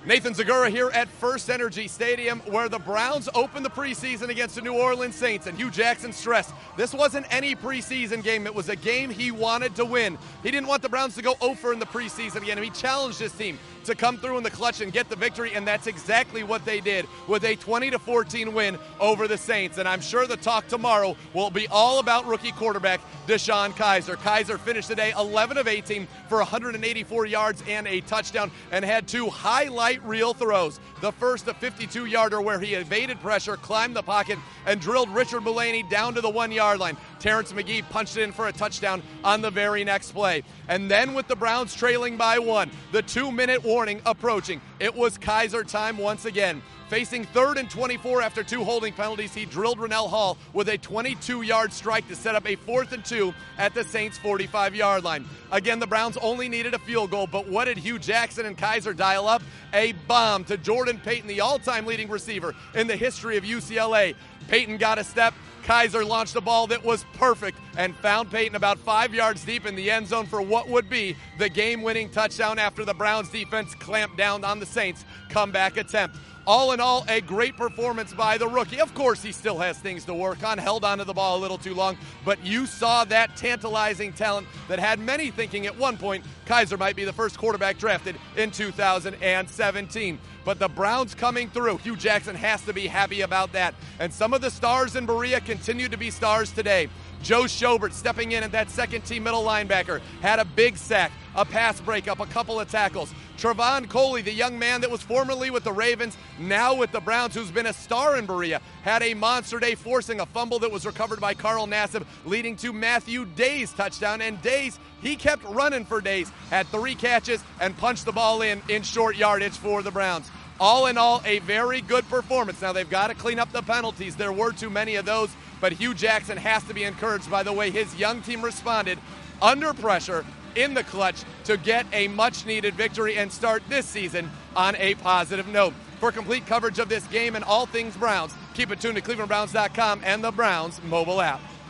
Nathan Zagura here at First Energy Stadium, where the Browns opened the preseason against the New Orleans Saints, and Hugh Jackson stressed this wasn't any preseason game. It was a game he wanted to win. He didn't want the Browns to go 0-for in the preseason again, and he challenged his team to come through in the clutch and get the victory, and that's exactly what they did with a 20-14 win over the Saints. And I'm sure the talk tomorrow will be all about rookie quarterback DeShone Kizer. Kizer finished today 11 of 18 for 184 yards and a touchdown, and had two highlight reel throws. The first, a 52-yarder where he evaded pressure, climbed the pocket, and drilled Richard Mulaney down to the 1-yard line. Terrence McGee punched it in for a touchdown on the very next play. And then with the Browns trailing by 1, the 2-minute warning approaching, it was Kizer time once again. Facing 3rd and 24 after 2 holding penalties, he drilled Rennell Hall with a 22-yard strike to set up a 4th and 2 at the Saints' 45-yard line. Again, the Browns only needed a field goal, but what did Hugh Jackson and Kizer dial up? A bomb to Jordan Payton, the all-time leading receiver in the history of UCLA. Payton got a step. Kizer launched a ball that was perfect and found Payton about 5 yards deep in the end zone for what would be the game-winning touchdown after the Browns defense clamped down on the Saints' comeback attempt. All in all, a great performance by the rookie. Of course, he still has things to work on, held onto the ball a little too long, but you saw that tantalizing talent that had many thinking at one point Kizer might be the first quarterback drafted in 2017. But the Browns coming through, Hugh Jackson has to be happy about that. And some of the stars in Berea continue to be stars today. Joe Schobert stepping in at that second-team middle linebacker, had a big sack, a pass breakup, a couple of tackles. Trevon Coley, the young man that was formerly with the Ravens, now with the Browns, who's been a star in Berea, had a monster day, forcing a fumble that was recovered by Carl Nassib, leading to Matthew Day's touchdown. And Day's, he kept running for Days, had 3 catches and punched the ball in short yardage for the Browns. All in all, a very good performance. Now, they've got to clean up the penalties. There were too many of those, but Hugh Jackson has to be encouraged by the way his young team responded under pressure in the clutch to get a much-needed victory and start this season on a positive note. For complete coverage of this game and all things Browns, keep it tuned to ClevelandBrowns.com and the Browns mobile app.